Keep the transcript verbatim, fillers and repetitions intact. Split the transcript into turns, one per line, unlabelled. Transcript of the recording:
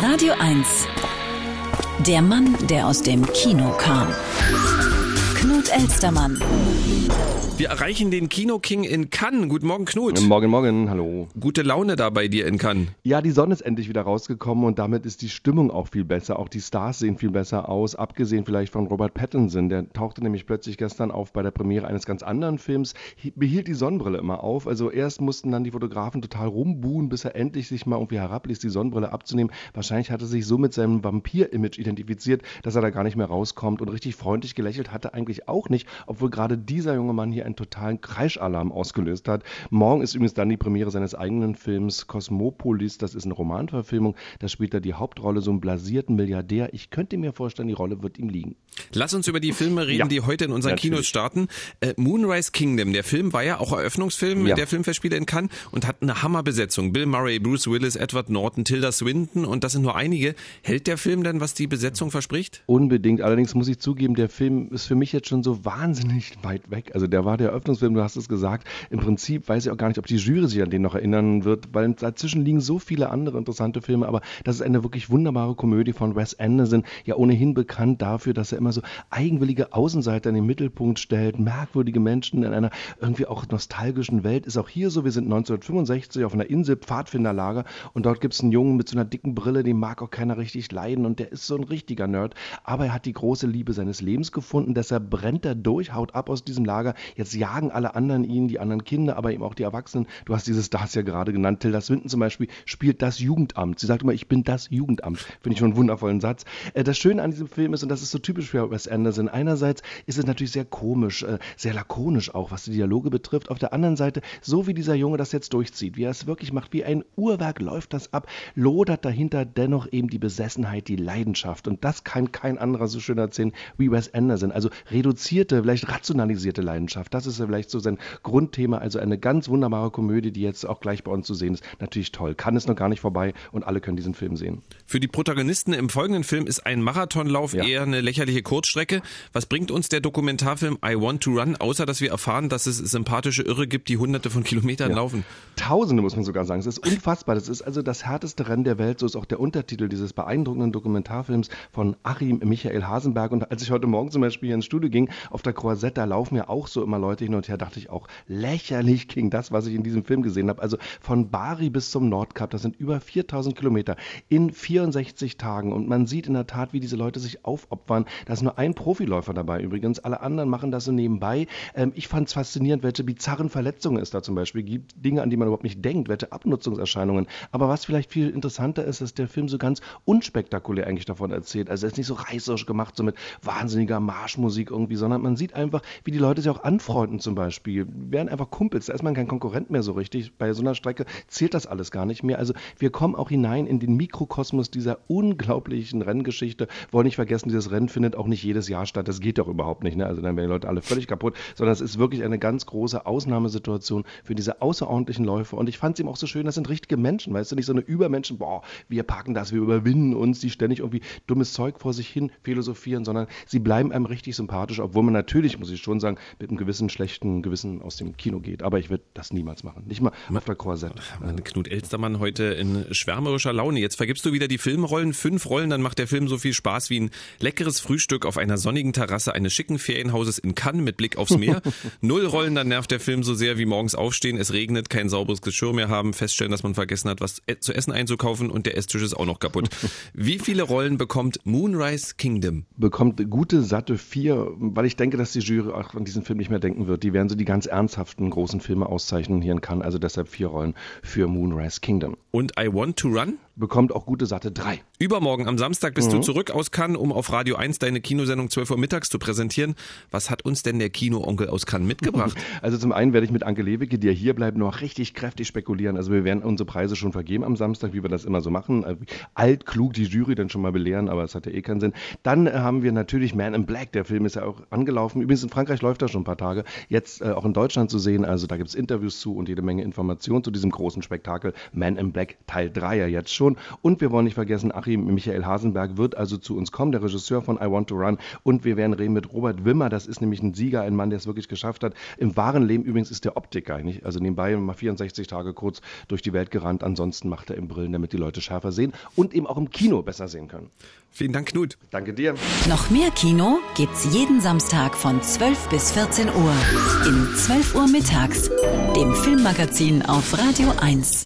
Radio eins. Der Mann, der aus dem Kino kam. Knut Elstermann.
Wir erreichen den Kino-King in Cannes. Guten Morgen, Knut.
Morgen, morgen, hallo.
Gute Laune da bei dir in Cannes.
Ja, die Sonne ist endlich wieder rausgekommen und damit ist die Stimmung auch viel besser. Auch die Stars sehen viel besser aus, abgesehen vielleicht von Robert Pattinson. Der tauchte nämlich plötzlich gestern auf bei der Premiere eines ganz anderen Films, behielt die Sonnenbrille immer auf. Also erst mussten dann die Fotografen total rumbuhen, bis er endlich sich mal irgendwie herabließ, die Sonnenbrille abzunehmen. Wahrscheinlich hat er sich so mit seinem Vampir-Image identifiziert, dass er da gar nicht mehr rauskommt. Und richtig freundlich gelächelt hat er eigentlich auch nicht, obwohl gerade dieser junge Mann hier einen totalen Kreischalarm ausgelöst hat. Morgen ist übrigens dann die Premiere seines eigenen Films Kosmopolis. Das ist eine Romanverfilmung. Da spielt er die Hauptrolle, so einen blasierten Milliardär. Ich könnte mir vorstellen, die Rolle wird ihm liegen.
Lass uns über die Filme reden, ja, die heute in unseren natürlich. Kinos starten. Äh, Moonrise Kingdom, der Film war ja auch Eröffnungsfilm ja. der Filmfestspiele in Cannes und hat eine Hammerbesetzung. Bill Murray, Bruce Willis, Edward Norton, Tilda Swinton und das sind nur einige. Hält der Film denn, was die Besetzung verspricht?
Unbedingt. Allerdings muss ich zugeben, der Film ist für mich jetzt schon so wahnsinnig weit weg. Also der war der Eröffnungsfilm, du hast es gesagt. Im Prinzip weiß ich auch gar nicht, ob die Jury sich an den noch erinnern wird, weil dazwischen liegen so viele andere interessante Filme, aber das ist eine wirklich wunderbare Komödie von Wes Anderson, ja ohnehin bekannt dafür, dass er immer so eigenwillige Außenseiter in den Mittelpunkt stellt, merkwürdige Menschen in einer irgendwie auch nostalgischen Welt. Ist auch hier so, wir sind neunzehnhundertfünfundsechzig auf einer Insel, Pfadfinderlager und dort gibt es einen Jungen mit so einer dicken Brille, den mag auch keiner richtig leiden und der ist so ein richtiger Nerd, aber er hat die große Liebe seines Lebens gefunden, deshalb brennt er durch, haut ab aus diesem Lager, jetzt jagen alle anderen ihn, die anderen Kinder, aber eben auch die Erwachsenen. Du hast diese Stars ja gerade genannt. Tilda Swinton zum Beispiel spielt das Jugendamt. Sie sagt immer, ich bin das Jugendamt. Finde ich schon einen wundervollen Satz. Das Schöne an diesem Film ist, und das ist so typisch für Wes Anderson, einerseits ist es natürlich sehr komisch, sehr lakonisch auch, was die Dialoge betrifft. Auf der anderen Seite, so wie dieser Junge das jetzt durchzieht, wie er es wirklich macht, wie ein Uhrwerk läuft das ab, lodert dahinter dennoch eben die Besessenheit, die Leidenschaft. Und das kann kein anderer so schön erzählen wie Wes Anderson. Also reduzierte, vielleicht rationalisierte Leidenschaft. Das ist ja vielleicht so sein Grundthema, also eine ganz wunderbare Komödie, die jetzt auch gleich bei uns zu sehen ist. Natürlich toll. Kann es noch gar nicht vorbei und alle können diesen Film sehen.
Für die Protagonisten im folgenden Film ist ein Marathonlauf ja. eher eine lächerliche Kurzstrecke. Was bringt uns der Dokumentarfilm I Want to Run, außer dass wir erfahren, dass es sympathische Irre gibt, die hunderte von Kilometern ja. laufen?
Tausende, muss man sogar sagen. Es ist unfassbar. Das ist also das härteste Rennen der Welt. So ist auch der Untertitel dieses beeindruckenden Dokumentarfilms von Achim Michael Hasenberg. Und als ich heute Morgen zum Beispiel hier ins Studio ging, auf der Croisette, da laufen ja auch so immer Leute hin und her, dachte ich auch, lächerlich gegen das, was ich in diesem Film gesehen habe. Also von Bari bis zum Nordkap, das sind über viertausend Kilometer in vierundsechzig Tagen. Und man sieht in der Tat, wie diese Leute sich aufopfern. Da ist nur ein Profiläufer dabei übrigens. Alle anderen machen das so nebenbei. Ähm, ich fand es faszinierend, welche bizarren Verletzungen es da zum Beispiel gibt. Dinge, an die man überhaupt nicht denkt, welche Abnutzungserscheinungen. Aber was vielleicht viel interessanter ist, dass der Film so ganz unspektakulär eigentlich davon erzählt. Also er ist nicht so reißerisch gemacht, so mit wahnsinniger Marschmusik irgendwie, sondern man sieht einfach, wie die Leute sich auch anfreunden zum Beispiel. Werden einfach Kumpels, da ist man kein Konkurrent mehr so richtig. Bei so einer Strecke zählt das alles gar nicht mehr. Also wir kommen auch hinein in den Mikrokosmos dieser unglaublichen Renngeschichte. Wollen nicht vergessen, dieses Rennen findet auch nicht jedes Jahr statt. Das geht doch überhaupt nicht. Ne? Also dann werden die Leute alle völlig kaputt. Sondern es ist wirklich eine ganz große Ausnahmesituation für diese außerordentlichen Läufe. Und ich fand es eben auch so schön, das sind richtige Menschen. Weißt du, nicht so eine Übermenschen, boah, wir packen das, wir überwinden uns, die ständig irgendwie dummes Zeug vor sich hin philosophieren, sondern sie bleiben einem richtig sympathisch, obwohl man natürlich, muss ich schon sagen, mit einem gewissen schlechten Gewissen aus dem Kino geht. Aber ich würde das niemals machen. Nicht mal auf der Korsett.
Mann, Knut Elstermann heute in schwärmerischer Laune. Jetzt vergibst du wieder die Filmrollen. Fünf Rollen, dann macht der Film so viel Spaß wie ein leckeres Frühstück auf einer sonnigen Terrasse eines schicken Ferienhauses in Cannes mit Blick aufs Meer. Null Rollen, dann nervt der Film so sehr wie morgens aufstehen, es regnet, kein sauberes Geschirr mehr haben, feststellen, dass man vergessen hat, was zu essen einzukaufen und der Esstisch ist auch noch kaputt. Wie viele Rollen bekommt Moonrise Kingdom?
Bekommt gute, satte vier, weil ich denke, dass die Jury auch an diesen Film nicht mehr denken wird. Die werden so die ganz ernsthaften großen Filme auszeichnen hier in Cannes, also deshalb vier Rollen für Moonrise Kingdom.
Und I Want to Run?
Bekommt auch gute, satte drei.
Übermorgen am Samstag bist
mhm.
du zurück aus Cannes, um auf Radio eins deine Kinosendung zwölf Uhr mittags zu präsentieren. Was hat uns denn der Kino-Onkel aus Cannes mitgebracht?
Also zum einen werde ich mit Anke Lewicke, die ja hier bleibt, noch richtig kräftig spekulieren. Also wir werden unsere Preise schon vergeben am Samstag, wie wir das immer so machen. Alt, klug die Jury dann schon mal belehren, aber es hat ja eh keinen Sinn. Dann haben wir natürlich Man in Black. Der Film ist ja ja auch angelaufen. Übrigens in Frankreich läuft er schon ein paar Tage. Jetzt äh, auch in Deutschland zu sehen. Also da gibt es Interviews zu und jede Menge Informationen zu diesem großen Spektakel. Man in Black Teil drei ja jetzt schon. Und wir wollen nicht vergessen, Achim Michael Hasenberg wird also zu uns kommen, der Regisseur von I Want to Run. Und wir werden reden mit Robert Wimmer. Das ist nämlich ein Sieger, ein Mann, der es wirklich geschafft hat. Im wahren Leben übrigens ist der Optiker. Nicht? Also nebenbei mal vierundsechzig Tage kurz durch die Welt gerannt. Ansonsten macht er im Brillen, damit die Leute schärfer sehen und eben auch im Kino besser sehen können.
Vielen Dank, Knut.
Danke dir.
Noch mehr Kino gibt's jeden Samstag von zwölf bis vierzehn Uhr in zwölf Uhr mittags, dem Filmmagazin auf Radio eins.